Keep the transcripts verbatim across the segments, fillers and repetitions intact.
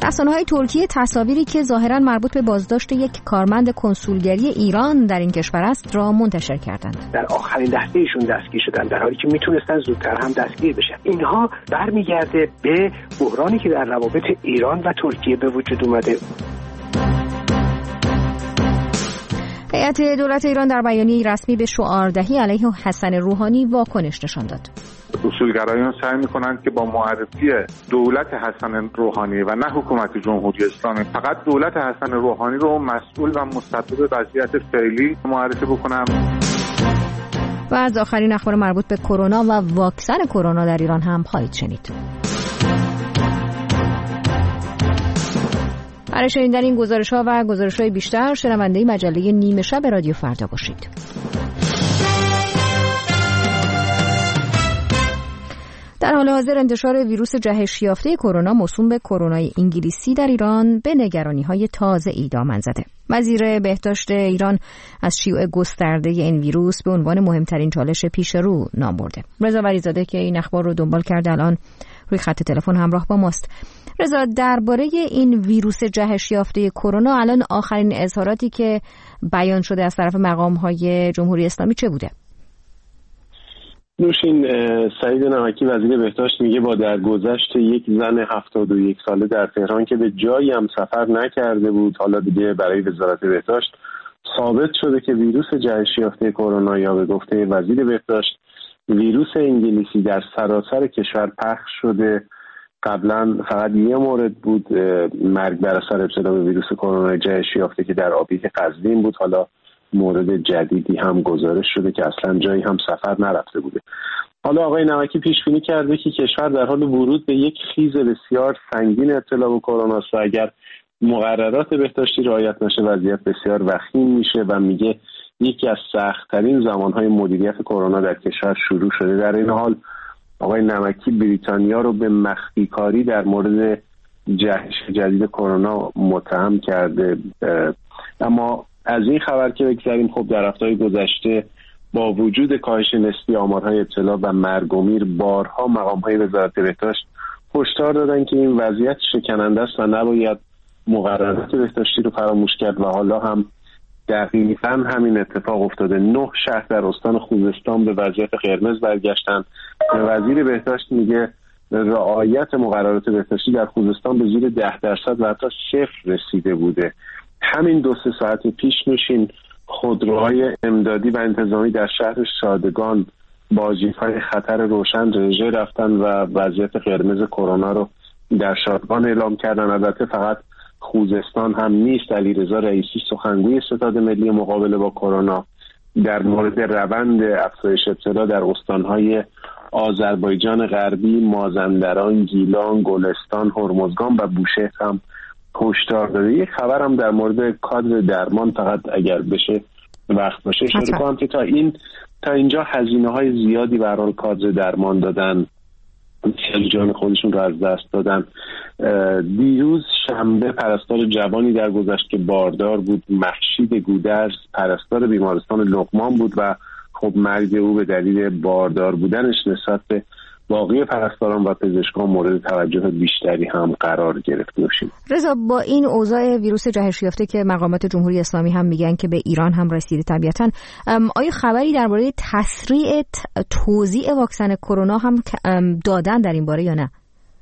رسانه‌های ترکیه تصاویری که ظاهراً مربوط به بازداشت یک کارمند کنسولگری ایران در این کشور است را منتشر کردند. در آخرین لحظه ایشون دستگیر شدن در حالی که میتونستن زودتر هم دستگیر بشن. اینها برمیگرده به بحرانی که در روابط ایران و ترکیه به وجود اومده. هیئت دولت ایران در بیانیه رسمی به شعاردهی علیه حسن روحانی واکنش نشان داد. اصولگرایان سعی می‌کنند که با معرفی دولت حسن روحانی و نه حکومت جمهوری اسلامی فقط دولت حسن روحانی رو مسئول و مسبب وضعیت فعلی معرفی بکنند. و از آخرین اخبار مربوط به کرونا و واکسن کرونا در ایران هم خواهید شنید. برای شنیدن این گزارش‌ها و گزارش‌های بیشتر شنونده مجله نیمه شب رادیو فردا باشید. در حال حاضر انتشار ویروس جهش یافته کرونا موسوم به کرونای انگلیسی در ایران به نگرانی‌های تازه‌ای دامن زده. وزیر بهداشت ایران از شیوع گسترده این ویروس به عنوان مهمترین چالش پیش رو نام برده. رضا ولیزاده که این اخبار رو دنبال کرده الان روی خط تلفن همراه با ماست. رضا، درباره این ویروس جهش یافته کرونا الان آخرین اظهاراتی که بیان شده از طرف مقام‌های جمهوری اسلامی چه بوده؟ نوشین، سعید نمکی وزیر بهداشت میگه با درگذشت یک زن هفتاد و یک ساله در تهران که به جایی هم سفر نکرده بود، حالا دیگه برای وزارت بهداشت ثابت شده که ویروس جهش یافته کرونا یا به گفته وزیر بهداشت ویروس انگلیسی در سراسر کشور پخش شده. قبلا فقط یه مورد بود مرگ بر اثر ابتلا به ویروس کرونا جهش یافته که در آبیک قزوین بود. حالا مورد جدیدی هم گزارش شده که اصلا جایی هم سفر نرفته بوده. حالا آقای نمکی پیش بینی کرده که کشور در حال ورود به یک خیز بسیار سنگین ابتلا به کرونا است و اگر مقررات بهداشتی رعایت نشه وضعیت بسیار وخیم میشه و میگه یکی از سخت‌ترین زمانهای مدیریت کرونا در کشور شروع شده. در این حال آقای نمکی بریتانیا رو به مخفی کاری در مورد جهش جدید کرونا متهم کرده. اما از این خبر که بگذاریم، خب در هفته‌های گذشته با وجود کاهش نسبی آمارهای ابتلا و مرگ و میر بارها مقام‌های وزارت بهداشت هشدار دادن که این وضعیت شکننده است و نباید مقررات بهداشتی رو فراموش کرد و حالا هم دقیقاً همین اتفاق افتاده. نه شهر در استان خوزستان به وضعیت قرمز برگشتن. وزیر بهداشت میگه رعایت مقررات بهداشتی در خوزستان به زیر ده درصد و حتی صفر رسیده بوده. همین دو سه ساعت پیش نوشین خودروهای امدادی و انتظامی در شهر شادگان با جیف‌های خطر روشن رژه رفتن و وضعیت قرمز کرونا رو در شادگان اعلام کردن. البته فقط خوزستان هم نیست. علیرضا رئیسی سخنگوی ستاد ملی مقابله با کرونا در مورد روند افزایش ابتلا در استان‌های آذربایجان غربی، مازندران، گیلان، گلستان، هرمزگان و بوشهر هم هشدار داده. یک خبر هم در مورد کادر درمان فقط اگر بشه وقت باشه اشاره کنم که تا این تا اینجا هزینه‌های زیادی برای کادر درمان دادن، خیلی جان خودشون رو از دست دادن. دیروز شنبه پرستار جوانی در گذشت که باردار بود، مهشید گودرز، پرستار بیمارستان لقمان بود و خب مرگ او به دلیل باردار بودنش نسبت به باقی پرستاران و پزشکان مورد توجه بیشتری هم قرار گرفت. نوشیم رضا، با این اوضاع ویروس جهش یافته که مقامات جمهوری اسلامی هم میگن که به ایران هم رسیده طبیعتاً، آیا خبری درباره تسریع توزیع واکسن کرونا هم دادن در این باره یا نه؟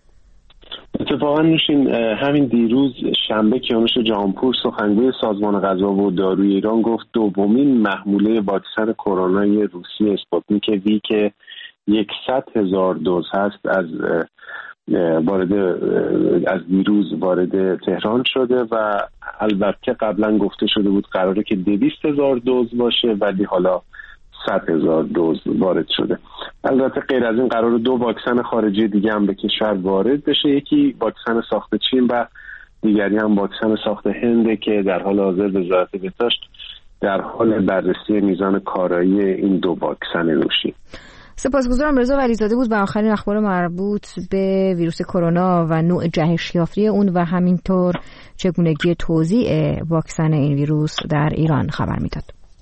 اتفاقا نوشین همین دیروز شنبه کیانوش جهانپور سخنگوی سازمان غذا و داروی ایران گفت دومین محموله واکسن کرونای روسی اسپوتنیک وی که یکصد هزار دوز هست از وارد از دیروز وارد تهران شده و البته قبلا گفته شده بود قراره که دویست هزار دوز باشه ولی حالا صد هزار دوز وارد شده. البته غیر از این قرار دو واکسن خارجی دیگه هم به کشور وارد بشه، یکی واکسن ساخت چین و دیگری هم واکسن ساخت هند که در حال حاضر وزارت بهداشت در حال بررسی میزان کارایی این دو واکسن نوشی. سپاسگزارم. رضا ولیزاده بود با آخرین اخبار مربوط به ویروس کرونا و نوع جهش یافته اون و همینطور چگونگی توزیع واکسن این ویروس در ایران خبر میداد.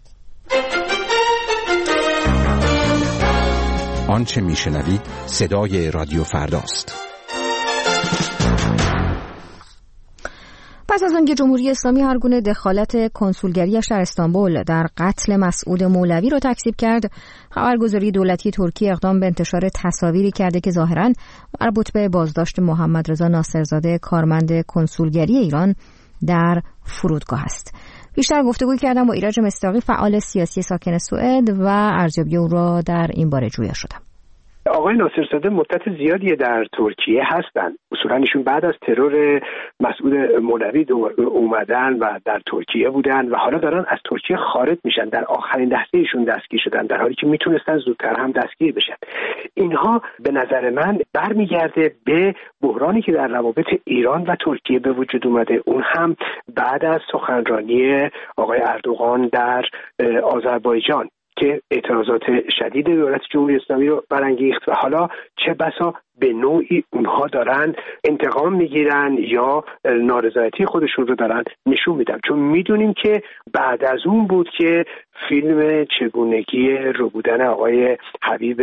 آنچه میشنوید صدای رادیو فرداست. پس از آنکه جمهوری اسلامی هر گونه دخالت کنسولگریش در استانبول در قتل مسعود مولوی را تکذیب کرد، خبرگزاری دولتی ترکیه اقدام به انتشار تصاویری کرده که ظاهراً مربوط به بازداشت محمد رضا ناصرزاده کارمند کنسولگری ایران در فرودگاه است. بیشتر گفتگو کردم با ایرج مصداقی، فعال سیاسی ساکن سوئد، و ارزیابی او را در این باره جویا شدم. آقای ناصرزاده مدت زیادی در ترکیه هستند. اصولاً ایشون بعد از ترور مسعود مولوی اومدن و در ترکیه بودن و حالا دارن از ترکیه خارج میشن. در آخرین لحظه ایشون دستگیر شدن، در حالی که میتونستن زودتر هم دستگیر بشن. اینها به نظر من برمیگرده به بحرانی که در روابط ایران و ترکیه به وجود اومده، اون هم بعد از سخنرانی آقای اردوغان در آذربایجان که اعتراضات شدید دولت جمهوری اسلامی رو برانگیخت و حالا چه بسا به نوعی اونها دارن انتقام میگیرن یا نارضایتی خودشون رو دارن نشون میدن. چون میدونیم که بعد از اون بود که فیلم چگونگی رو بودن آقای حبیب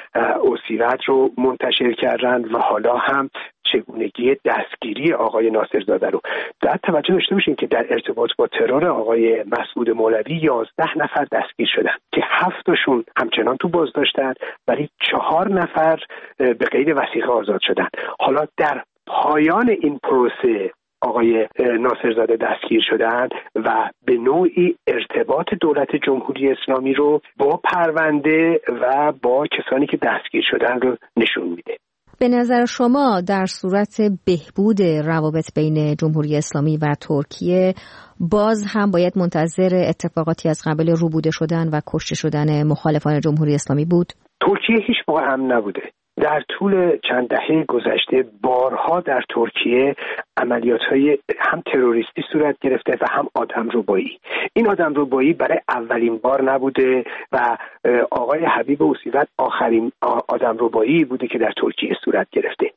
اوسیرت رو منتشر کردن و حالا هم چگونگی دستگیری آقای ناصرزاده رو. در توجه داشته باشین که در ارتباط با ترور آقای مسعود مولوی یازده نفر دستگیر شدن که هفتشون همچنان تو بازداشتن، ولی چهار نفر به قید وثیقه آزاد شدن. حالا در پایان این پروسه آقای ناصرزاده دستگیر شدن و به نوعی ارتباط دولت جمهوری اسلامی رو با پرونده و با کسانی که دستگیر شدن رو نشون میده. به نظر شما در صورت بهبود روابط بین جمهوری اسلامی و ترکیه باز هم باید منتظر اتفاقاتی از قبل روبوده شدن و کشته شدن مخالفان جمهوری اسلامی بود؟ ترکیه هیچ موقع امن نبوده. در طول چند دهه گذشته بارها در ترکیه عملیات‌های هم تروریستی صورت گرفته و هم آدمربایی. این آدمربایی برای اولین بار نبوده و آقای حبیب اوسیرت آخرین آدمربایی بوده که در ترکیه صورت گرفته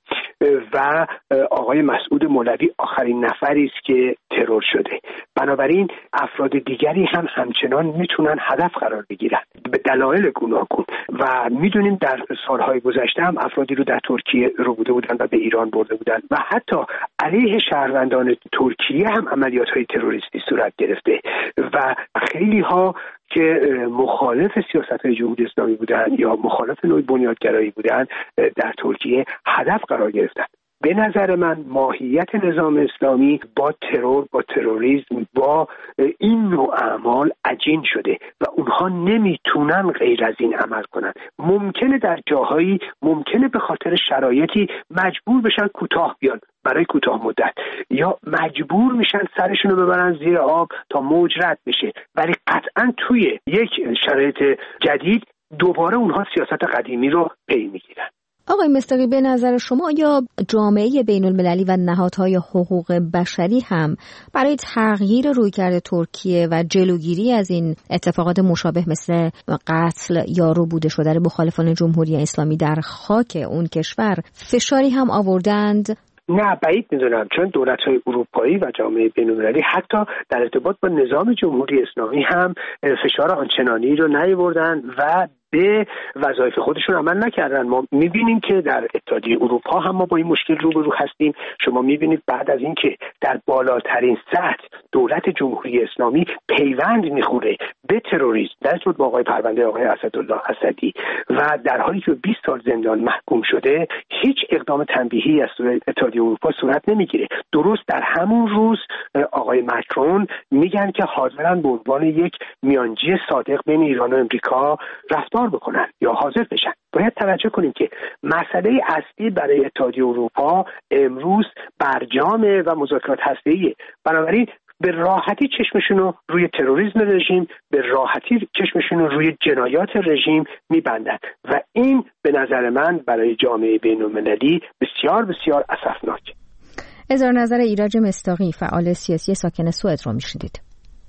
و آقای مسعود مولوی آخرین نفری است که ترور شده. بنابراین افراد دیگری هم همچنان میتونن هدف قرار بگیرن به دلایل گوناگون و میدونیم در سالهای گذشته هم افرادی رو در ترکیه رو بوده بودن و به ایران برده بودن و حتی علیه شهروندان ترکیه هم عملیات‌های تروریستی صورت گرفته و خیلی ها که مخالف سیاست‌های جمهوری اسلامی بودن یا مخالف نوع بنیادگرایی بودن در ترکیه هدف قرار گرفتن. به نظر من ماهیت نظام اسلامی با ترور، با تروریسم، با این نوع اعمال عجین شده و اونها نمیتونن غیر از این عمل کنن. ممکنه در جاهایی ممکنه به خاطر شرایطی مجبور بشن کوتاه بیان برای کوتاه مدت یا مجبور میشن سرشون رو ببرن زیر آب تا موج رد بشه، ولی قطعا توی یک شرایط جدید دوباره اونها سیاست قدیمی رو پی میگیرن. آقای مصداقی، به نظر شما یا جامعه بین المللی و نهادهای حقوق بشری هم برای تغییر رویکرد ترکیه و جلوگیری از این اتفاقات مشابه مثل قتل یا روبوده شدن مخالفان جمهوری اسلامی در خاک اون کشور فشاری هم آوردند؟ نه، بعید میدونم، چون دولت‌های اروپایی و جامعه بین‌المللی حتی در ارتباط با نظام جمهوری اسلامی هم فشار آنچنانی رو نیاوردن و به وظایف خودشون عمل نکردن. ما میبینیم که در اتحادیه اروپا هم ما با این مشکل روبرو هستیم. شما میبینید بعد از اینکه در بالاترین سطح دولت جمهوری اسلامی پیوند میخوره به تروریسم در صورت با آقای پرونده آقای اسدالله اسدی و در حالی که بیست سال زندان محکوم شده، هیچ اقدام تنبیهی از اتحادیه اروپا صورت نمیگیره. درست در همون روز آقای ماکرون میگن که حاضرن به عنوان یک میانجی صادق بین ایران و امریکا رفتار بکنن یا حاضر بشن. باید توجه کنیم که مسئله اصلی برای اتحادیه اروپا امروز برجام و مذاکرات هسته‌ایه. بنابراین به راحتی چشمشون رو روی تروریسم رژیم، به راحتی چشمشون رو روی جنایات رژیم میبندن و این به نظر من برای جامعه بین‌المللی بسیار بسیار اسفناک. اظهار نظر ایرج مصداقی، فعال سیاسی ساکن سوئد رو میشنیدید.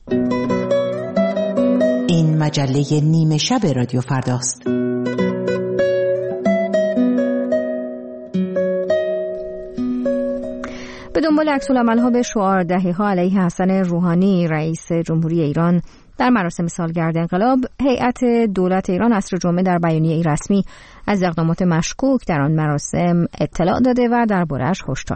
این مجله نیمه شب رادیو فرداست. به دنبال عکس‌العمل‌ها به شعاردهی‌ها علیه حسن روحانی رئیس جمهوری ایران در مراسم سالگرد انقلاب، هیئت دولت ایران عصر جمعه در بیانیه‌ای رسمی از اقدامات مشکوک در آن مراسم اطلاع داده و درباره‌اش هشدار داده.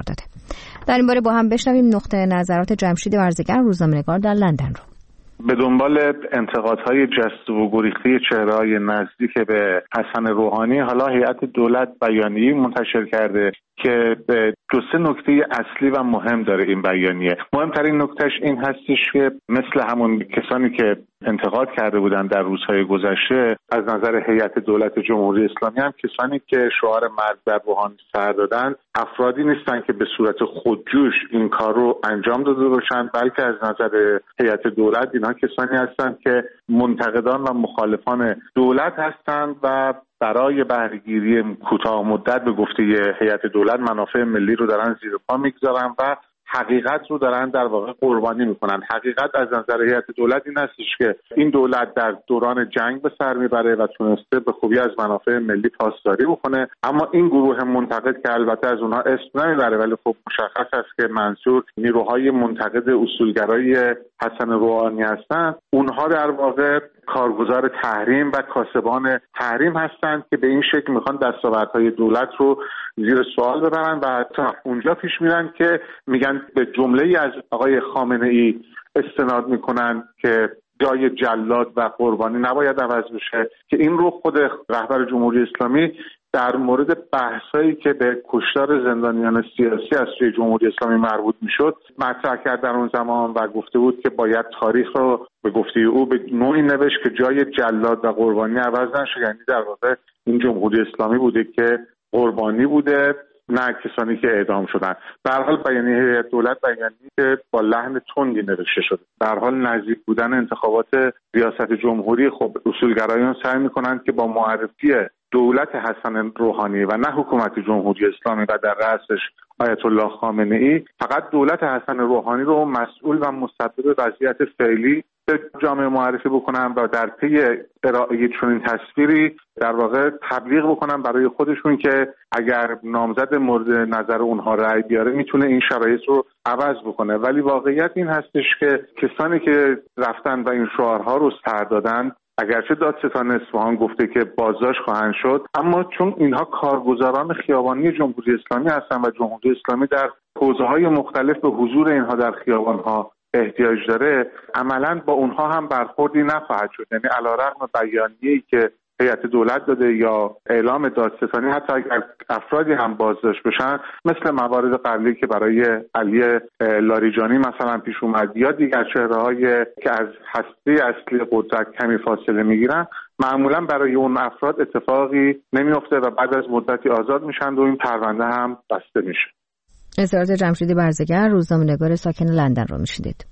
در این باره با هم بشنویم نقطه نظرات جمشید ورزگر، روزنامه‌نگار در لندن رو. به دنبال انتقادهای جسته و گریخته چهره‌های نزدیک به حسن روحانی، حالا هیئت دولت بیانیه منتشر کرده که به دو سه نکته اصلی و مهم داره این بیانیه. مهمترین نکتهش این هستش که مثل همون کسانی که انتقاد کرده بودن در روزهای گذشته از نظر هیئت دولت جمهوری اسلامی، هم کسانی که شعار مرگ بر روحانی سر دادن افرادی نیستن که به صورت خودجوش این کار رو انجام داده باشند، بلکه از نظر هیئت دولت اینها کسانی هستند که منتقدان و مخالفان دولت هستند و برای بهره‌گیری کوتاه مدت به گفته هیئت دولت منافع ملی رو دارن زیر پا میگذارن و حقیقت رو دارن در واقع قربانی میکنن. حقیقت از نظر هیئت دولت این هستش که این دولت در دوران جنگ به سر میبره و تونسته به خوبی از منافع ملی پاسداری بکنه، اما این گروه منتقد که البته از اونها اسم نمیبره ولی خب مشخص است که منظور نیروهای منتقد اصولگرای حسن روحانی هستند، اونها در واقع کارگزار تحریم و کاسبان تحریم هستند که به این شکل میخوان دستاوردهای دولت رو زیر سوال ببرن و حتی اونجا پیش میرن که میگن به جمله‌ای از آقای خامنه‌ای استناد میکنن که جای جلاد و قربانی نباید عوض بشه، که این رو خود رهبر جمهوری اسلامی در مورد بحثایی که به کشتار زندانیان سیاسی از سوی جمهوری اسلامی مربوط میشد مطرح کرد در اون زمان و گفته بود که باید تاریخ رو به گفته او به نوعی نوشت که جای جلاد و قربانی عوض نشه، یعنی در واقع این جمهوری اسلامی بوده که قربانی بوده، نه کسانی که اعدام شدن. به هر حال بیانیه هیئت دولت بیانیه‌ای که با لحن تندی نوشته شده. به هر حال نزدیک بودن انتخابات ریاست جمهوری، خب اصولگرایان سعی می‌کنند که با معرفی دولت حسن روحانی و نه حکومت جمهوری اسلامی و در رأسش آیت الله خامنه‌ای فقط دولت حسن روحانی رو مسئول و مسبب وضعیت فعلی به جامعه معرفی بکنن و در پی ارائه چنین تصویری در واقع تبلیغ بکنن برای خودشون که اگر نامزد مورد نظر اونها رأی بیاره میتونه این شرایط رو عوض بکنه. ولی واقعیت این هستش که کسانی که رفتن و این شعارها رو سر دادن، اگرچه دادستان اصفهان گفته که بازداشت خواهند شد، اما چون اینها کارگزاران خیابانی جمهوری اسلامی هستن و جمهوری اسلامی در حوزه‌های مختلف به حضور اینها در خیابان‌ها احتیاج داره، عملاً با اونها هم برخوردی نخواهد شد. یعنی علیرغم بیانیه‌ای که هیئت دولت داده یا اعلام دادستانی، حتی اگر افرادی هم بازداشت بشن مثل موارد قبلی که برای علی لاریجانی مثلا پیش اومد یا دیگر چهره‌های که از هسته اصلی قدرت کمی فاصله میگیرن، معمولا برای اون افراد اتفاقی نمیفته و بعد از مدتی آزاد میشن و این پرونده هم بسته میشه. اظهارات جمشید ورزگر، روزنامه‌نگار ساکن لندن رو میشنیدید.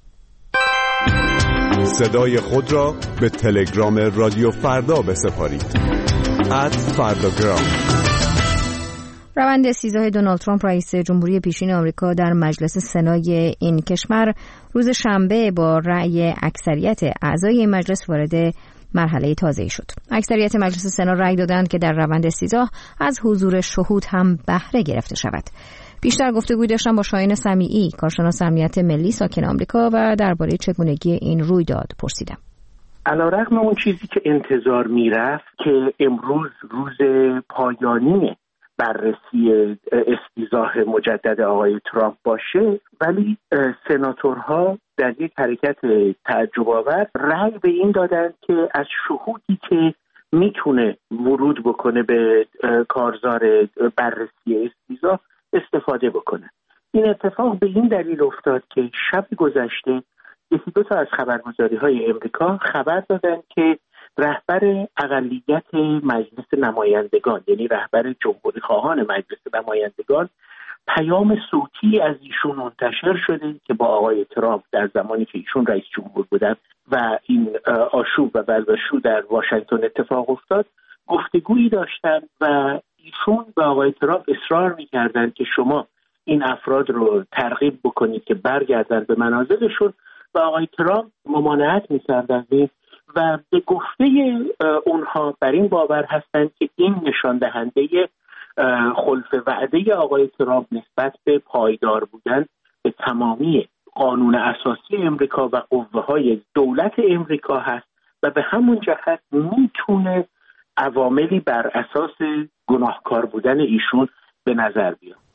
صدای خود را به تلگرام رادیو فردا بسپارید. ات فرداگرام. روند استیضاح دونالد ترامپ رئیس جمهوری پیشین آمریکا در مجلس سنای این کشور روز شنبه با رأی اکثریت اعضای این مجلس وارد مرحله تازه‌ای شد. اکثریت مجلس سنا رأی دادند که در روند استیضاح از حضور شهود هم بهره گرفته شود. بیشتر گفتگوی داشتم با شاهین سمیعی، کارشناس امنیت ملی ساکن آمریکا، و درباره چگونگی این رویداد پرسیدم. علیرغم اون چیزی که انتظار میرفت که امروز روز پایانی بررسی استیضاح مجدد آقای ترامپ باشه، ولی سناتورها در یک حرکت تعجب‌آور رأی به این دادن که از شهودی که میتونه ورود بکنه به کارزار بررسی استیضاح استفاده بکنه. این اتفاق به این دلیل افتاد که شب گذشته یکی دو تا از خبرگزاری‌های امریکا خبر دادن که رهبر اقلیت مجلس نمایندگان، یعنی رهبر جمهوری خواهان مجلس نمایندگان، پیام صوتی از ایشون منتشر شده که با آقای ترامپ در زمانی که ایشون رئیس جمهور بودن و این آشوب و برداشت‌جو در واشنگتن اتفاق افتاد، گفتگویی داشتن و ایشون به آقای ترامپ اصرار می‌کردن که شما این افراد رو ترغیب بکنید که برگردن به منازلشون و آقای ترامپ ممانعت می‌کردن و به گفته اونها بر این باور هستند که این نشان دهنده خلف وعده آقای ترامپ نسبت به پایدار بودن به تمامی قانون اساسی امریکا و قوه‌های دولت امریکا هست و به همون جهت میتونه عواملی بر اساس گناهکار بودن ایشون به نظر بیاد.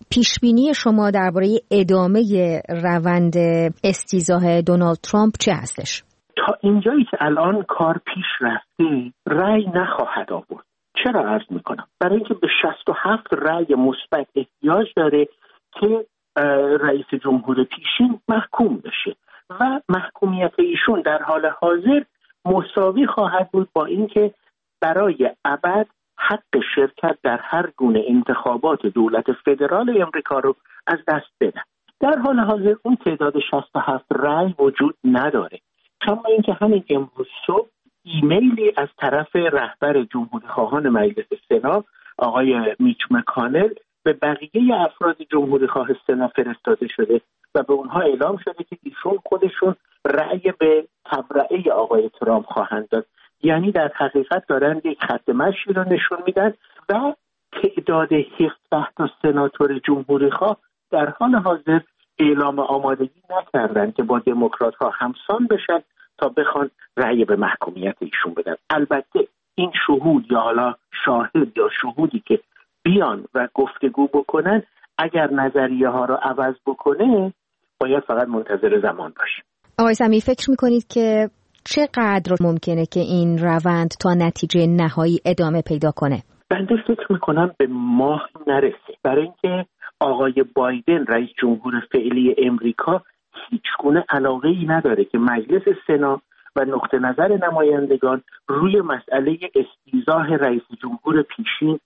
پیشبینی شما درباره ادامه روند استیضاح دونالد ترامپ چه هستش؟ تا اینجایی که الان کار پیش رفته رأی نخواهد آورد. چرا عرض میکنم؟ برای اینکه به شصت و هفت رأی مثبت احتیاج داره که رئیس جمهور پیشین محکوم بشه و محکومیت ایشون در حال حاضر مساوی خواهد بود با اینکه برای ابد حق شرکت در هر گونه انتخابات دولت فدرال امریکا رو از دست بدن. در حال حاضر اون تعداد شصت و هفت رأی وجود نداره، کما اینکه همین امروز صبح ایمیلی از طرف رهبر جمهوری خواهان مجلس سنا آقای میچ مکانل به بقیه افراد جمهوری خواه سنا فرستاده شده و به اونها اعلام شده که ایشون خودشون رأی به تبرئه آقای ترامپ خواهند داد. یعنی در حقیقت دارن یک خط مشی رو نشون میدن و تعداد هفده تا سناتور جمهوری خواه در حال حاضر اعلام آمادگی نکردن که با دموکرات ها همسان بشن تا بخوان رأی به محکومیت ایشون بدن. البته این شهود یا حالا شاهد یا شهودی که بیان و گفتگو بکنن اگر نظریه ها رو عوض بکنه باید فقط منتظر زمان باشیم. آقای سمیعی فکر میکنید که چقدر ممکنه که این روند تا نتیجه نهایی ادامه پیدا کنه؟ بنده فکر میکنم به ماه نرسه، برای اینکه آقای بایدن رئیس جمهور فعلی امریکا هیچ گونه علاقه ای نداره که مجلس سنا و نقطه نظر نمایندگان روی مسئله استیضاح رئیس جمهور پیشین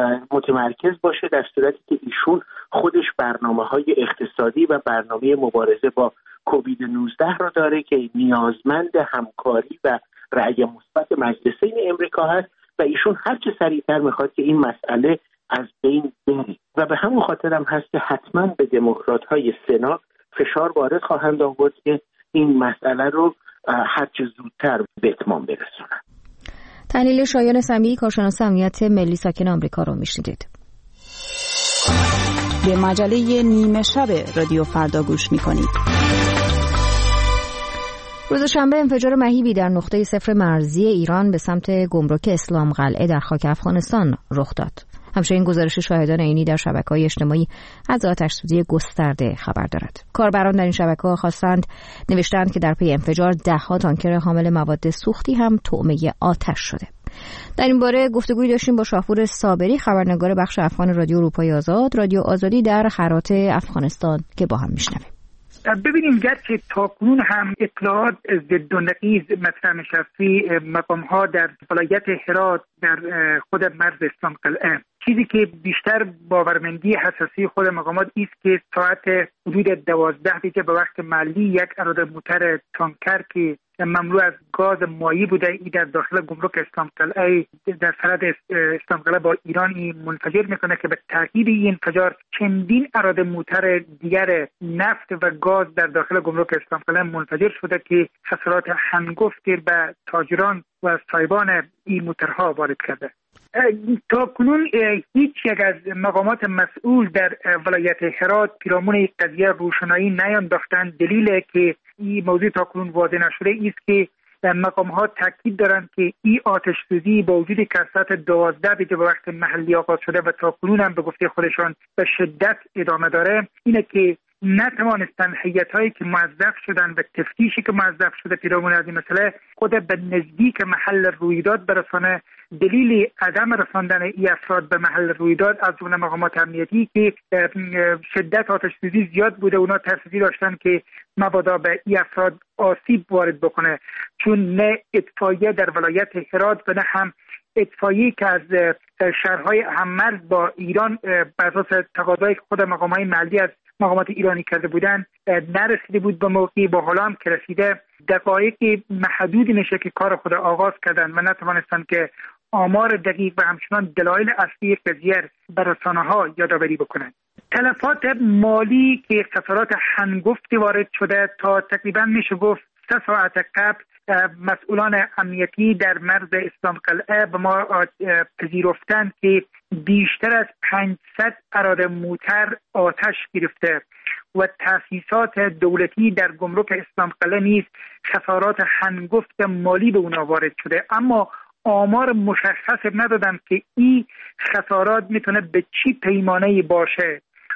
متمرکز باشه، در صورتی که ایشون خودش برنامه‌های اقتصادی و برنامه مبارزه با کووید نوزده را داره که نیازمند همکاری و رأی مثبت مجلسین امریکا هست و ایشون هر چه سریعتر میخواد که این مسئله از بین بره و به همون خاطر هم هست که حتما به دموکرات‌های سنا فشار وارد خواهند آورد که این مسئله رو هر چه زودتر به اتمام برسونن. تحلیل شایان سمیعی، کارشناس امنیت ملی ساکن آمریکا رو میشنیدید. به مجله نیمه شب رادیو فردا گوش میکنید. روز شنبه انفجار مهیبی در نقطه صفر مرزی ایران به سمت گمرک اسلام قلعه در خاک افغانستان رخ داد. همچنین گزارش شاهدان عینی در شبکه‌های اجتماعی از آتش‌سوزی گسترده خبر دارد. کاربران در این شبکه‌ها خواستند نوشتند که در پی انفجار ده‌ها تانکر حامل مواد سوختی هم طعمه آتش شده. در این باره گفتگوی داشتیم با شاپور صابری، خبرنگار بخش افغان رادیو اروپای آزاد، رادیو آزادی در هرات افغانستان، که با هم میشنویم. ببینیم گرچه تاکنون هم اطلاعات ضد و نقیض مطرح میشه مقام ها در ولایت هرات در خود مرز اسلام قلعه، چیزی که بیشتر باورمندی حساسی خود مقامات است که ساعت حدود دوازده دقیقه به وقت محلی یک اراده موتر تانکر که مملو از گاز مایع بوده ای در داخل گمرک اسلام قلعه در سرحد اسلام قلعه با ایرانی منفجر میکنه که به تاکید این انفجار چندین اراده موتر دیگر نفت و گاز در داخل گمرک اسلام قلعه منفجر شده که خسارات هنگفتی به تاجران و صاحبان این موترها وارد کرده. تا کنون هیچ یک از مقامات مسئول در ولایت هرات پیرامون این قضیه روشنایی نینداختند. دلیل که این موضوع تا کنون واضح نشده است که مقام ها تاکید دارند که این آتش سوزی با وجود که ساعت دوازده دیگه به وقت محلی آغاز شده و تا کنون هم به گفته خودشان به شدت ادامه داره، اینه که نتوانستن هیئت‌هایی که موظف شدن و تفتیشی که موظف شده پیرامون از این مسئله خود به نزدیک محل رویداد برسانه. دلیل عدم رساندن این افراد به محل رویداد از جمله مقامات امنیتی که شدت آتش سوزی زیاد بوده، اونا ترسیدی داشتن که مبادا به این افراد آسیب وارد بکنه، چون نه اطفائیه در ولایت هرات و نه هم اطفائیه که از شهرهای هممرز با ایران بر اساس تقاضای خود مقامات محلی از مقامات ایرانی کرده بودن نرسیده بود به موقعی. با حالا هم که رسیده دقایق محدودی میشه که کار خود آغاز کردن و نتوانستن که آمار دقیق و همچنان دلایل اصلی قضیه بر رسانه‌ها یادآوری بکنند. تلفات مالی که خسارات هنگفتی وارد شده، تا تقریبا میشه گفت سه ساعت قبل مسئولان امنیتی در مرز اسلام قلعه به ما پذیرفتند که بیشتر از پانصد اراده موتر آتش گرفته و تأسیسات دولتی در گمرک اسلام قلعه نیز خسارات هنگفت مالی به اونا وارد شده، اما آمار مشخص ندادن که این خسارات میتونه به چی پیمانه‌ای باشه.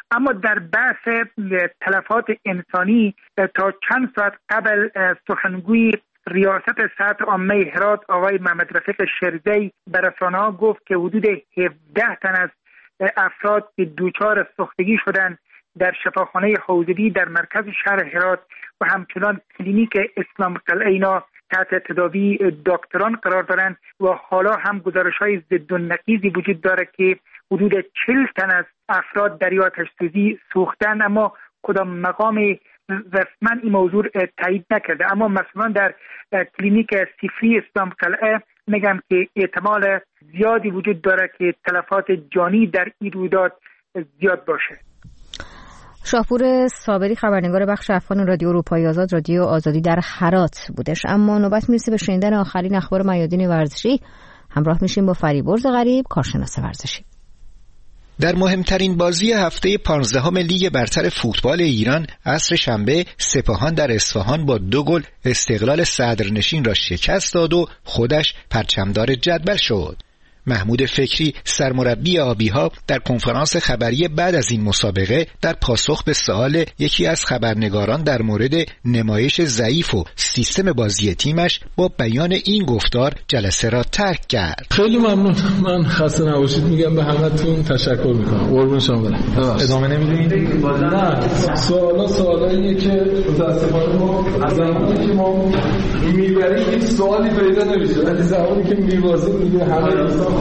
اما در بحث تلفات انسانی تا چند ساعت قبل سخنگوی ریاست صحت عامه هرات آقای محمد رفیق شریدی به رسانه‌ها گفت که حدود هفده تن از افراد که دچار سوختگی شدند در شفاخانه حوضوی در مرکز شهر هرات و همچنان کلینیک اسلام قلعه اینا تحت تداوی دکتران قرار دارند و حالا هم گزارش‌های ضد و نقیضی وجود داره که حدود چهل تن از افراد در آتش سوزی سوختند، اما کدام مقام رسما این موضوع تایید نکرده. اما مثلا در کلینیک سیفری اسلام قلعه میگم که احتمال زیادی وجود داره که تلفات جانی در این رویداد زیاد باشه. شاپور صابری خبرنگار بخش افغان رادیو اروپای آزاد رادیو آزادی در هرات بودش. اما نوبت میرسه به شنیدن آخرین اخبار میادین ورزشی. همراه میشیم با فریبرز غریب، کارشناس ورزشی. در مهمترین بازی هفته پانزدهم لیگ برتر فوتبال ایران عصر شنبه سپاهان در اصفهان با دو گل استقلال صدرنشین را شکست داد و خودش پرچمدار جدول شد. محمود فکری سرمربی آبی‌ها در کنفرانس خبری بعد از این مسابقه در پاسخ به سؤال یکی از خبرنگاران در مورد نمایش ضعیف و سیستم بازی تیمش با بیان این گفتار جلسه را ترک کرد. خیلی ممنون، من خسته نباشید میگم به همتون، تشکر میکنم. قربون شما برم. ادامه نمیدونید؟ نه، سوالا سوالاییه که متاسفانه ما از زمانی که ما میبریم هیچ سوالی پیدا نمیشه، ولی زمانی که میبازیم میگه همه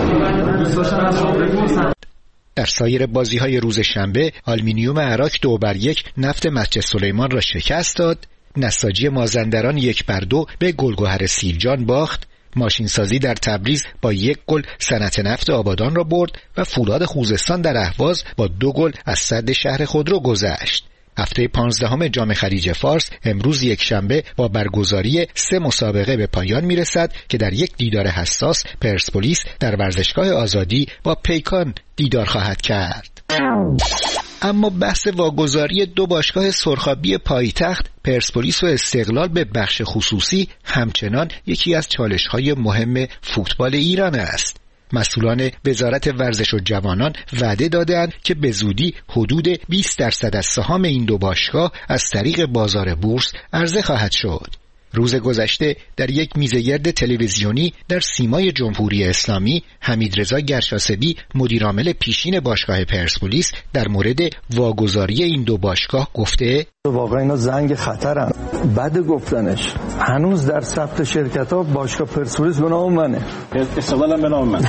در سایر بازی‌های روز شنبه آلومینیوم عراق دو بر یک نفت مسجد سلیمان را شکست داد، نساجی مازندران یک بر دو به گلگهر سیرجان باخت، ماشینسازی در تبریز با یک گل صنعت نفت آبادان را برد و فولاد خوزستان در اهواز با دو گل از سد شهر خودرو گذشت. هفته پانزدهم جام خلیج فارس امروز یک شنبه با برگزاری سه مسابقه به پایان میرسد که در یک دیدار حساس پرسپولیس در ورزشگاه آزادی با پیکان دیدار خواهد کرد. اما بحث واگذاری دو باشگاه سرخابی پایتخت پرسپولیس و استقلال به بخش خصوصی همچنان یکی از چالش‌های مهم فوتبال ایران است. مسئولان وزارت ورزش و جوانان وعده دادند که به زودی حدود بیست درصد از سهام این دو باشگاه از طریق بازار بورس عرضه خواهد شد. روز گذشته در یک میزگرد تلویزیونی در سیمای جمهوری اسلامی حمیدرضا گرشاسبی مدیرعامل پیشین باشگاه پرسپولیس در مورد واگذاری این دو باشگاه گفته واقعا اینا زنگ خطرن. بعد گفتنش هنوز در ثبت شرکت ها باشگاه پرسپولیس به نام منه، استقلالم به نام من.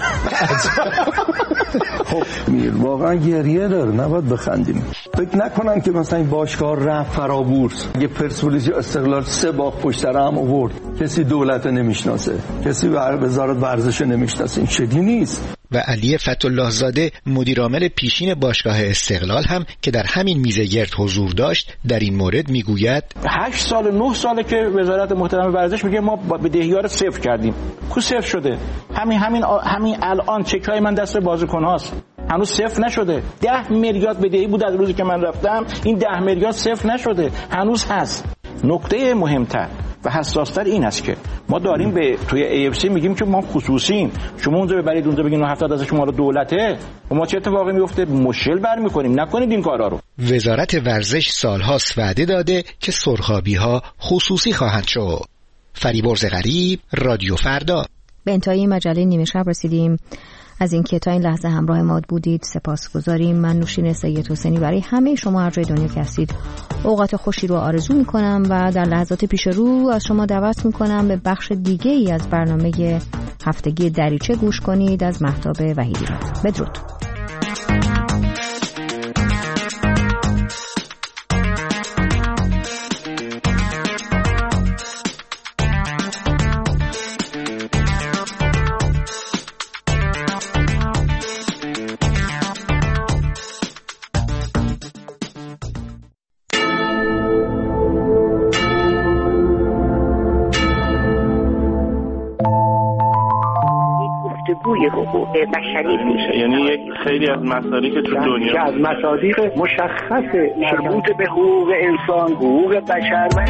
خب میر واقعا گریه داره، نباید بخندیم. فکر نکنن که مثلا این باشگاه رفت فرابورس، اگه پرسپولیس یا استقلال سه باغ پشت سر هم آورد کسی دولت نمیشناسه، کسی وزارت ورزش نمیشناسه، این شدی نیست. و علی فتح‌الله زاده مدیرعامل پیشین باشگاه استقلال هم که در همین میزگرد حضور داشت در این مورد میگوید هشت سال نه ساله که وزارت محترم ورزش میگه ما بدهی‌ها رو صفر کردیم. کو صفر شده؟ همین همین همین الان چک‌های من دست بازیکن‌هاست، هنوز صفر نشده. ده میلیارد بدهی بود از روزی که من رفتم، این ده میلیارد صفر نشده، هنوز هست. نکته مهمتر و حساستر این است که ما داریم به توی ای اف سی میگیم که ما خصوصیم، شما اونجا ببرید اونجا بگین هفتاد از شما رو دولته، و ما چه اتفاقی میفته؟ مشکل برمی‌کنیم. نکنید این کارا رو. وزارت ورزش سالهاست وعده داده که سرخابی‌ها خصوصی خواهند شد. فریبرز غریب، رادیو فردا. به انتهای مجله نیمه شب رسیدیم. از اینکه تا این لحظه همراه ما بودید سپاسگزاریم. من نوشین سید حسینی برای همه شما هر جای دنیا که هستید اوقات خوشی رو آرزو میکنم و در لحظات پیش رو از شما دعوت میکنم به بخش دیگه ای از برنامه هفتگی دریچه گوش کنید از مهتاب وحیدی را. بدرود. حقوق بشری میشه، یعنی یک خیلی از مسائلی که تو دنیا از مصادیق مشخص مربوط به حقوق انسان، حقوق بشر و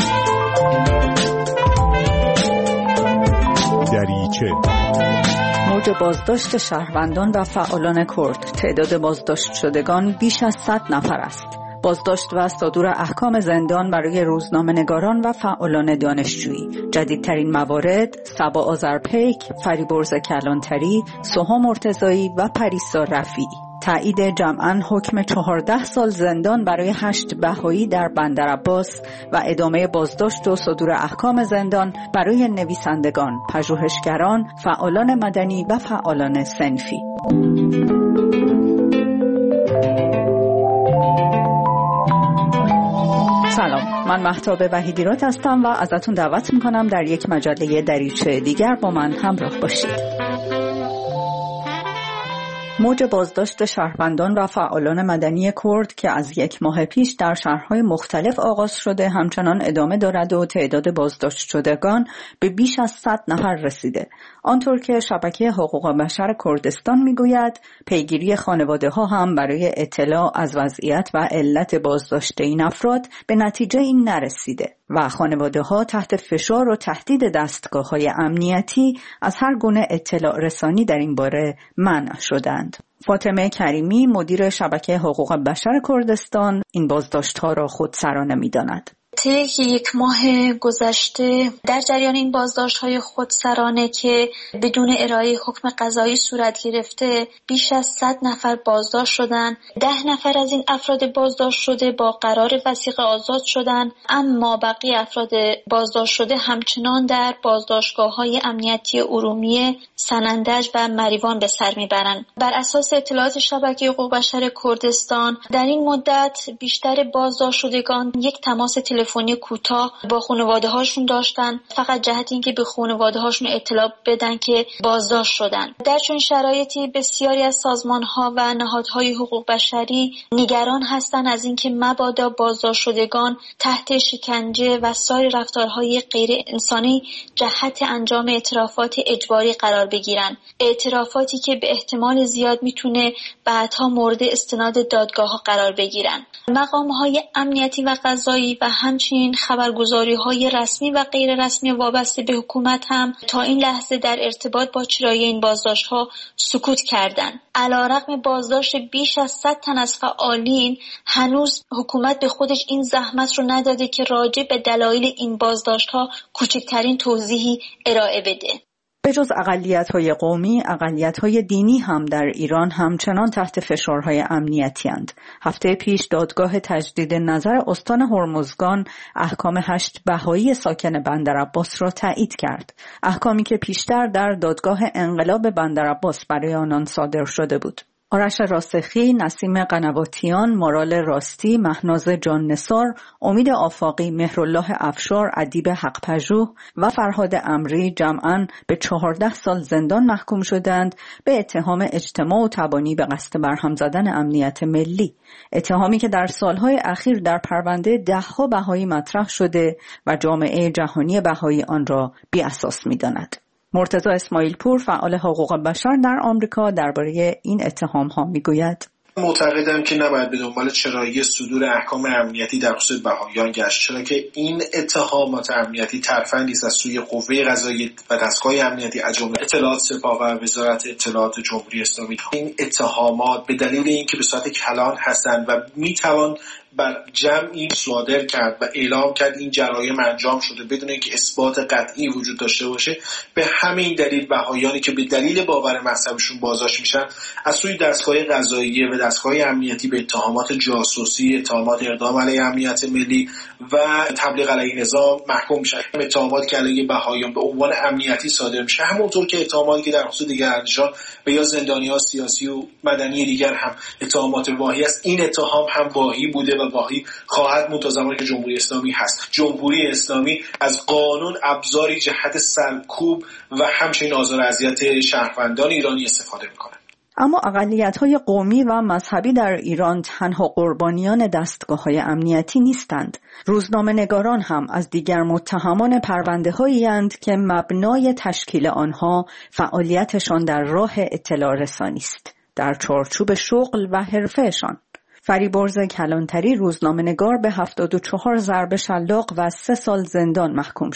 دریچه موج بازداشت شهروندان و فعالان کرد. تعداد بازداشت شدگان بیش از صد نفر است. بازداشت و صدور احکام زندان برای روزنامه‌نگاران و فعالان دانشجویی. جدیدترین موارد: صبا آذرپیک، فریبرز کلانتری، سوها مرتضایی و پریسا رفیعی. تایید جمعاً حکم چهارده سال زندان برای هشت بهایی در بندرعباس و ادامه بازداشت و صدور احکام زندان برای نویسندگان، پژوهشگران، فعالان مدنی و فعالان صنفی. سلام، من مهتاب وحیدیرات هستم و ازتون دعوت میکنم در یک مجله دریچه دیگر با من همراه باشید. موج بازداشت شهروندان و فعالان مدنی کرد که از یک ماه پیش در شهرهای مختلف آغاز شده همچنان ادامه دارد و تعداد بازداشت شدگان به بیش از صد نفر رسیده. آنطور که شبکه حقوق بشر کردستان میگوید پیگیری خانواده ها هم برای اطلاع از وضعیت و علت بازداشت این افراد به نتیجه این نرسیده و خانواده ها تحت فشار و تهدید دستگاه های امنیتی از هر گونه اطلاع رسانی در این باره منع شدند. فاطمه کریمی مدیر شبکه حقوق بشر کردستان این بازداشت ها را خودسرانه می‌داند. طی یک ماه گذشته در جریان این بازداشت‌های خودسرانه که بدون ارائه حکم قضایی صورت گرفته بیش از صد نفر بازداشت شدند. ده نفر از این افراد بازداشت شده با قرار وثیقه آزاد شدند، اما بقیه افراد بازداشت شده همچنان در بازداشتگاه‌های امنیتی ارومیه، سنندج و مریوان به سر میبرند. بر اساس اطلاعات شبکه حقوق بشر کردستان در این مدت بیشتر بازداشت شدگان یک تماس تلفنی تلفنی کوتاه با خانواده هاشون داشتن، فقط جهت اینکه به خانواده هاشون اطلاع بدن که بازداشت شدن. در چون شرایطی بسیاری از سازمان ها و نهادهای حقوق بشری نگران هستن از اینکه مبادا بازداشت شدگان تحت شکنجه و سایر رفتارهای غیر انسانی جهت انجام اعترافات اجباری قرار بگیرن، اعترافاتی که به احتمال زیاد میتونه بعدها مورد استناد دادگاه ها قرار بگیرن. مقام های امنیتی و قضایی و همچنین خبرگزاری‌های رسمی و غیر رسمی وابسته به حکومت هم تا این لحظه در ارتباط با چرایی این بازداشت‌ها سکوت کردند. علیرغم بازداشت بیش از صد تن از فعالین، هنوز حکومت به خودش این زحمت رو نداده که راجع به دلایل این بازداشت‌ها کوچکترین توضیحی ارائه بده. به جز اقلیت‌های قومی، اقلیت‌های دینی هم در ایران همچنان تحت فشارهای امنیتی اند. هفته پیش دادگاه تجدید نظر استان هرمزگان احکام هشت بهایی ساکن بندرعباس را تایید کرد. احکامی که پیشتر در دادگاه انقلاب بندرعباس برای آنان صادر شده بود. آرش راسخی، نسیم قنواتیان، مارال راستی، مهناز جان نثار، امید آفاقی، مهرالله افشار، ادیب حق پژوه و فرهاد امری جمعاً به چهارده سال زندان محکوم شدند به اتهام اجتماع و تبانی به قصد برهم زدن امنیت ملی. اتهامی که در سالهای اخیر در پرونده ده‌ها بهایی مطرح شده و جامعه جهانی بهایی آن را بی اساس می‌داند. مرتضی اسماعیل پور، فعال حقوق بشر در آمریکا، درباره این اتهام ها میگوید: معتقدم که نباید به دنبال چرایی صدور احکام امنیتی در خصوص بهاییان گشت، چرا که این اتهامات امنیتی ترفندی است از سوی قوه قضاییه و دستگاه امنیتی از جمله اطلاعات سپاه و وزارت اطلاعات جمهوری اسلامی. این اتهامات به دلیل اینکه به صورت کلان هستند و میتوان بر جمعی صادر کرد و اعلام کرد این جرایم انجام شده بدون اینکه اثبات قطعی وجود داشته باشه، به همین دلیل بهاییانی که به دلیل باور مذهبشون بازداشت میشن از سوی دستگاه قضاییه و دستگاه امنیتی به اتهامات جاسوسی، اتهامات اقدام علیه امنیت ملی و تبلیغ علیه نظام محکوم میشن. اتهاماتی که علیه بهاییان به عنوان امنیتی صادر میشه، همونطور که اتهاماتی که در خصوص دیگر اندیشان و یا زندانیان سیاسی و مدنی دیگر هم اتهامات واهی است، این اتهام هم واهی بوده و واهی خواهد بود تا زمانی که جمهوری اسلامی هست. جمهوری اسلامی از قانون ابزاری جهت سرکوب و همچنین آزار و اذیت شهروندان ایرانی استفاده میکنه. اما اقلیت‌های قومی و مذهبی در ایران تنها قربانیان دستگاه‌های امنیتی نیستند. روزنامه‌نگاران هم از دیگر متهمان پرونده‌هایی اند که مبنای تشکیل آنها فعالیتشان در راه اطلاع رسانی است، در چارچوب شغل و حرفه‌شان. فریبرز کلانتری روزنامه‌نگار به هفتاد و چهار ضرب شلاق و سه سال زندان محکوم شد.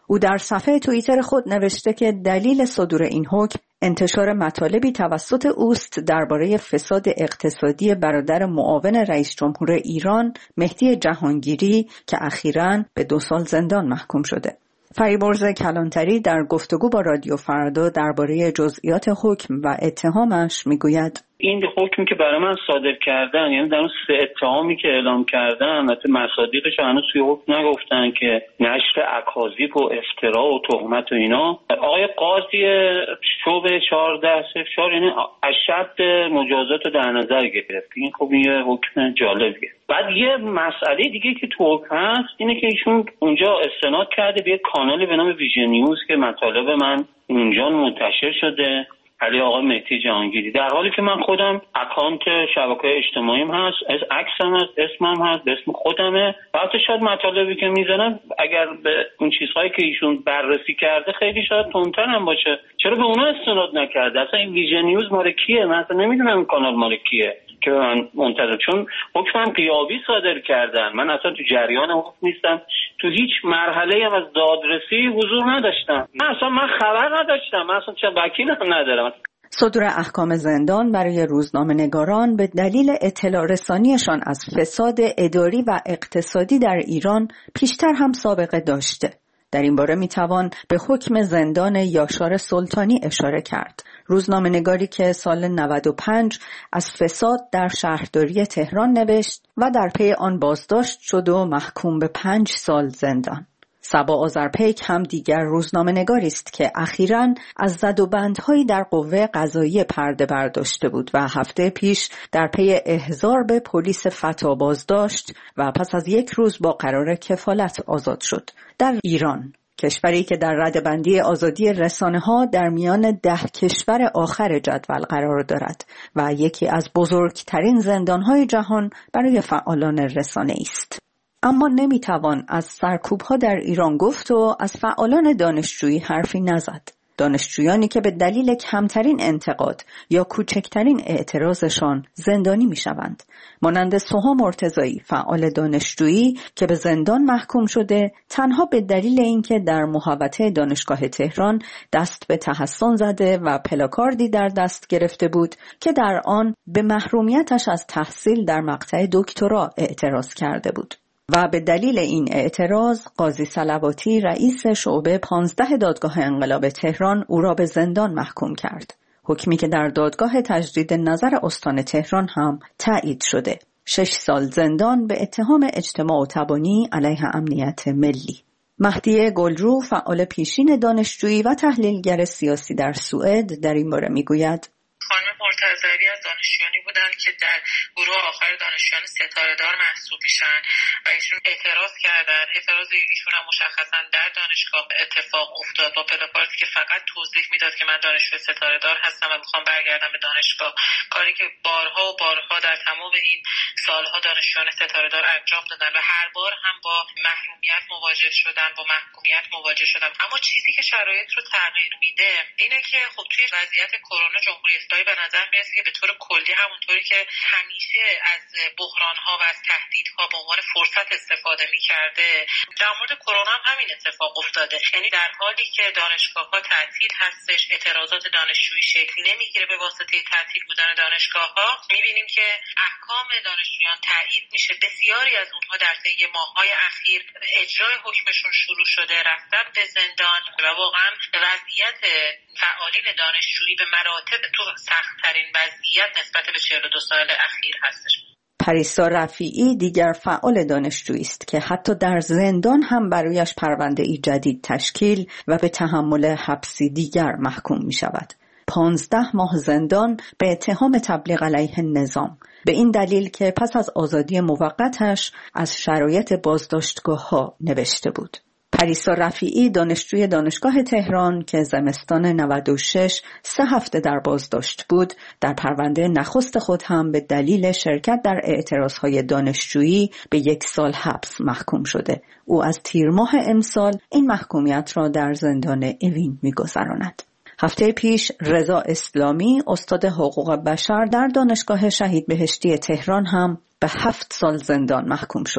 او در صفحه توییتر خود نوشته که دلیل صدور این حکم انتشار مطالبی توسط اوست درباره فساد اقتصادی برادر معاون رئیس جمهور ایران مهدی جهانگیری که اخیراً به دو سال زندان محکوم شده. فریبرز کلانتری در گفتگو با رادیو فردا درباره جزئیات حکم و اتهامش میگوید: این حکمی که برای من صادر کردن، یعنی در اون سه اتهامی که اعلام کردن، البته مصادیقش هنوز توی حکم نگفتن که نشر اکاذیب و افترا و تهمت و اینا، آقای قاضی شعبه چهارده صفر چهار یعنی اشد مجازات رو در نظر گرفت. این خب یه حکم جالبیه. بعد یه مسئله دیگه که تو حکم هست اینه که ایشون اونجا استناد کرده به یک کانالی به نام ویژن نیوز که مطالب من اونجا منتشر شده علی آقای مهدی جهانگیری، در حالی که من خودم اکانت شبکه اجتماعیم هست، از عکسم هست، اسمم هست، به اسم خودمه. حتی شاید مطالبی که میزنم اگر به اون چیزهایی که ایشون بررسی کرده خیلی شاید تندتر هم باشه، چرا به اونا استناد نکرده؟ اصلا این ویژن نیوز مال کیه؟ من اصلا نمیدونم این کانال مال کیه که من منتظر، چون حکمم غیابی صادر کردن. من اصلا تو جریان حکم نیستم، تو هیچ مرحله هم از دادرسی حضور نداشتم. من اصلا من خبر نداشتم، من اصلا چه وکیل هم ندارم. صدور احکام زندان برای روزنامه‌نگاران به دلیل اطلاع رسانیشان از فساد اداری و اقتصادی در ایران پیشتر هم سابقه داشته. در این باره میتوان به حکم زندان یاشار سلطانی اشاره کرد. روزنامه‌نگاری که سال نود و پنج از فساد در شهرداری تهران نوشت و در پی آن بازداشت شد و محکوم به پنج سال زندان. صبا آذرپیک هم دیگر روزنامه‌نگاری است که اخیراً از زد و بندهایی در قوه قضاییه پرده برداشته بود و هفته پیش در پی احضار به پلیس فتا بازداشت و پس از یک روز با قرار کفالت آزاد شد. در ایران، کشوری که در رده‌بندی آزادی رسانه‌ها در میان ده کشور آخر جدول قرار دارد و یکی از بزرگترین زندان‌های جهان برای فعالان رسانه است. اما نمیتوان از سرکوب‌ها در ایران گفت و از فعالان دانشجویی حرفی نزد. دانشجویانی که به دلیل کمترین انتقاد یا کوچکترین اعتراضشان زندانی میشوند، مانند سوها مرتضایی، فعال دانشجویی که به زندان محکوم شده تنها به دلیل اینکه در محوطه دانشگاه تهران دست به تحصن زده و پلاکاردی در دست گرفته بود که در آن به محرومیتش از تحصیل در مقطع دکترا اعتراض کرده بود. و به دلیل این اعتراض قاضی صلواتی رئیس شعبه پانزده دادگاه انقلاب تهران او را به زندان محکوم کرد. حکمی که در دادگاه تجدید نظر استان تهران هم تایید شده. شش سال زندان به اتهام اجتماع و تبانی علیه امنیت ملی. مهدی گلرو، فعال پیشین دانشجویی و تحلیلگر سیاسی در سوئد، در این باره میگوید: خانم مرتضوی از دانشجویانی بودن که در گروه آخر دانشجویان ستاره‌دار محسوب میشن و ایشون اعتراض کردن. اعتراض ایشون هم مشخصا در دانشگاه اتفاق افتاد با پلاکاردی که فقط توضیح میداد که من دانشجوی ستاره‌دار هستم و میخوام برگردم به دانشگاه، کاری که بارها و بارها در تمام این سالها دانشجویان ستاره‌دار انجام دادن و هر بار هم با محرومیت مواجه شدن، با محکومیت مواجه شدن. اما چیزی که شرایط رو تغییر میده اینه که خب توی وضعیت کرونا جمهوری اسلامی به نظر میرسه که به طور کلی همونطوری که همیشه از بحران‌ها و از تهدیدها به عنوان فرصت استفاده می‌کرده، در مورد کرونا هم همین اتفاق افتاده. یعنی در حالی که دانشگاه‌ها تعطیل هستش، اعتراضات دانشجویی شکل نمیگیره به واسطه تعطیل بودن دانشگاه‌ها، می‌بینیم که احکام دانشجویان تایید میشه. بسیاری از اونها در طی ماه‌های اخیر اجرای حکمشون شروع شده، رفتن به زندان و واقعا وضعیت فعالین دانشجویی به مراتب تو سخت‌ترین وضعیت نسبت به چهل و دو سال اخیر هستش. پریسا رفیعی دیگر فعال دانشجویی است که حتی در زندان هم برایش پرونده‌ای جدید تشکیل و به تحمل حبسی دیگر محکوم می شود. پانزده ماه زندان به اتهام تبلیغ علیه نظام، به این دلیل که پس از آزادی موقتش از شرایط بازداشتگاه‌ها نوشته بود. پریسا رفیعی، دانشجوی دانشگاه تهران که زمستان نود و شش سه هفته در بازداشت بود، در پرونده نخست خود هم به دلیل شرکت در اعتراضهای دانشجویی به یک سال حبس محکوم شده. او از تیر ماه امسال این محکومیت را در زندان اوین می‌گذراند. هفته پیش رضا اسلامی، استاد حقوق بشر در دانشگاه شهید بهشتی تهران هم به هفت سال زندان محکوم شد.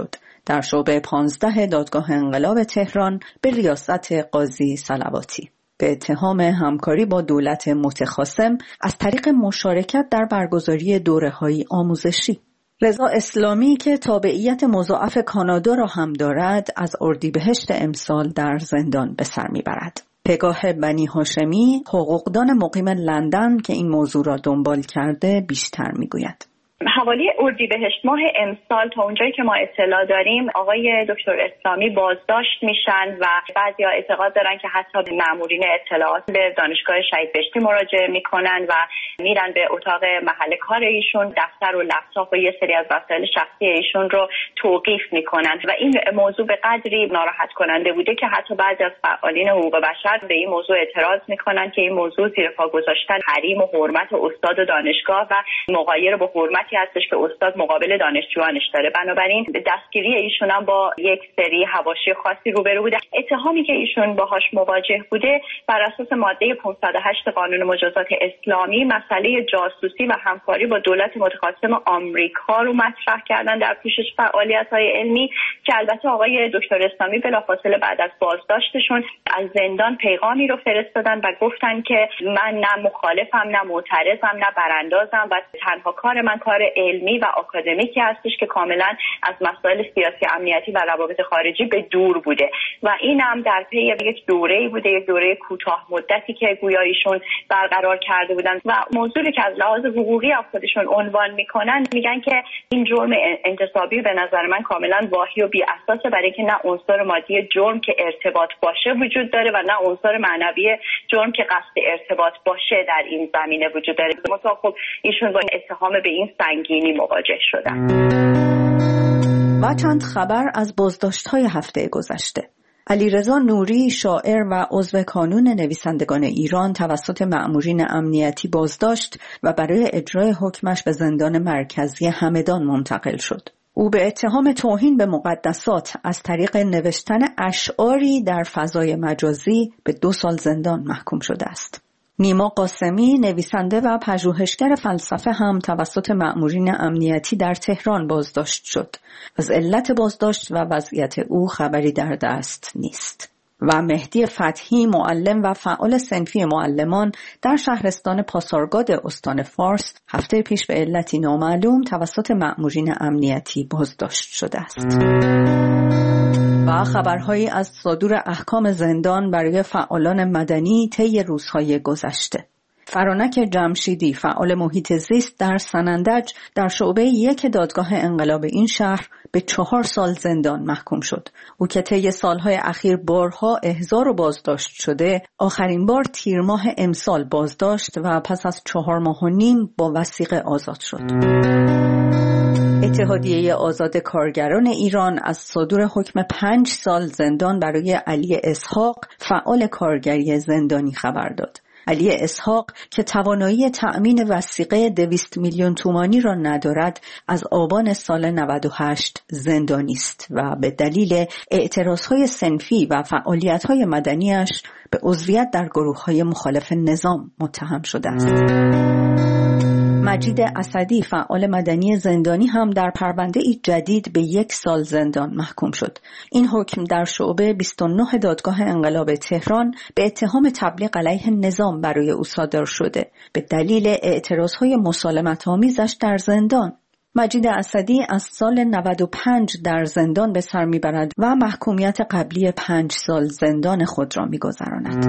در شعبه پانزده دادگاه انقلاب تهران به ریاست قاضی صلواتی به اتهام همکاری با دولت متخاصم از طریق مشارکت در برگزاری دوره‌های آموزشی. رضا اسلامی که تابعیت مضاعف کانادا را هم دارد از اردیبهشت امسال در زندان به سر میبرد. پگاه بنی هاشمی حقوقدان مقیم لندن که این موضوع را دنبال کرده بیشتر میگوید. حوالی اردیبهشت ماه امسال تا اونجایی که ما اطلاع داریم آقای دکتر اسلامی بازداشت میشن و بعضیا اعتقاد دارن که حتی مأمورین اطلاعات به دانشگاه شهید بهشتی مراجعه میکنن و میرن به اتاق محل کار ایشون، دفتر و لپتاپ و یه سری از وسایل شخصی ایشون رو توقیف میکنن و این موضوع به قدری ناراحت کننده بوده که حتی بعضی از فعالین حقوق بشر به این موضوع اعتراض میکنن که این موضوع زیر پا گذاشتن حریم و حرمت استاد و دانشگاه و مغایر با حرمت هستش که استاد مقابل دانشجویانش داره. بنابراین دستگیری ایشون هم با یک سری حواشی خاصی روبرو بوده. اتهامی که ایشون باهاش مواجه بوده بر اساس ماده پانصد و هشت قانون مجازات اسلامی مسئله جاسوسی و همکاری با دولت متخاصم آمریکا رو مطرح کردن در پوشش فعالیت‌های علمی که البته آقای دکتر اسلامی بلافاصله بعد از بازداشتشون از زندان پیغامی رو فرستادن و گفتن که من نه مخالفم نه معترضم نه براندازم و تنها کار من کار علمی و آکادمیکی هستش که کاملا از مسائل سیاسی امنیتی و روابط خارجی به دور بوده و این هم در پی یک دوره‌ای بوده، یک دوره کوتاه مدتی که گویا ایشون برقرار کرده بودن و موضوعی که از لحاظ حقوقی خودشون عنوان میکنن میگن که این جرم انتصابی به نظر من کاملا واهی و بی اساسه، برای که نه عنصر مادی جرم که ارتباط باشه وجود داره و نه عنصر معنوی جرم که قصد ارتباط باشه در این زمینه وجود داره. مثلا خب ایشون با اتهام به این سنگینی مواجه شدن. و چند خبر از بازداشت‌های هفته گذشته. علیرضا نوری شاعر و عضو کانون نویسندگان ایران توسط مأمورین امنیتی بازداشت و برای اجرای حکمش به زندان مرکزی همدان منتقل شد. او به اتهام توهین به مقدسات از طریق نوشتن اشعاری در فضای مجازی به دو سال زندان محکوم شده است. نیما قاسمی نویسنده و پژوهشگر فلسفه هم توسط مأمورین امنیتی در تهران بازداشت شد. از علت بازداشت و وضعیت او خبری در دست نیست. و مهدی فتحی معلم و فعال صنفی معلمان در شهرستان پاسارگاد استان فارس هفته پیش به علتی نامعلوم توسط مأمورین امنیتی بازداشت شده است. و خبرهایی از صدور احکام زندان برای فعالان مدنی طی روزهای گذشته. فرانک جمشیدی فعال محیط زیست در سنندج در شعبه یک دادگاه انقلاب این شهر به چهار سال زندان محکوم شد. او که طی سالهای اخیر بارها احضار و بازداشت شده، آخرین بار تیر ماه امسال بازداشت و پس از چهار ماه و نیم با وثیقه آزاد شد. اتحادیه آزاد کارگران ایران از صدور حکم پنج سال زندان برای علی اسحاق فعال کارگری زندانی خبر داد. علی اسحاق که توانایی تأمین وثیقه دویست میلیون تومانی را ندارد از آبان سال نود و هشت زندانی است و به دلیل اعتراضهای صنفی و فعالیت‌های مدنیش به عضویت در گروه‌های مخالف نظام متهم شده است. مجید اسدی فعال مدنی زندانی هم در پرونده جدید به یک سال زندان محکوم شد. این حکم در شعبه بیست و نه دادگاه انقلاب تهران به اتهام تبلیغ علیه نظام برای او صادر شده به دلیل اعتراضهای مسالمت‌آمیزش در زندان. مجید اسدی از سال نود و پنج در زندان به سر میبرد و محکومیت قبلی پنج سال زندان خود را میگذراند.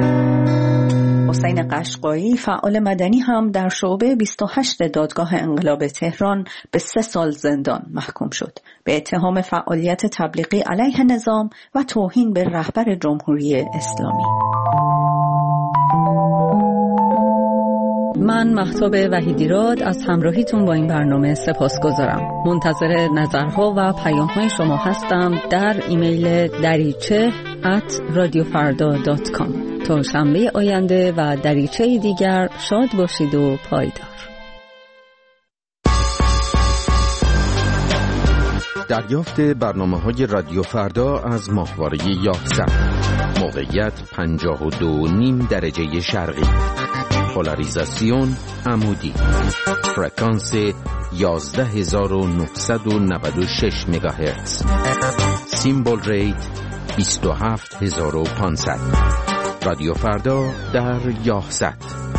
حسین قشقایی فعال مدنی هم در شعبه بیست و هشت دادگاه انقلاب تهران به سه سال زندان محکوم شد به اتهام فعالیت تبلیغی علیه نظام و توهین به رهبر جمهوری اسلامی. من مهتاب وحیدیراد از همراهیتون با این برنامه سپاسگزارم. منتظر نظرها و پیام‌های شما هستم در ایمیل دریچه ات رادیو فردا دات کام. تا شنبه آینده و دریچه دیگر شاد باشید و پایدار. دریافت برنامه‌های رادیو فردا از ماهواره یازده. موقعیت پنجاه و دو و نیم درجه شرقی. پولاریزاسیون عمودی. فرکانس یازده هزار و نهصد و نود و شش مگاهرتز. سیمبل ریت بیست و هفت هزار و پانصد. رادیو فردا در یاهصد.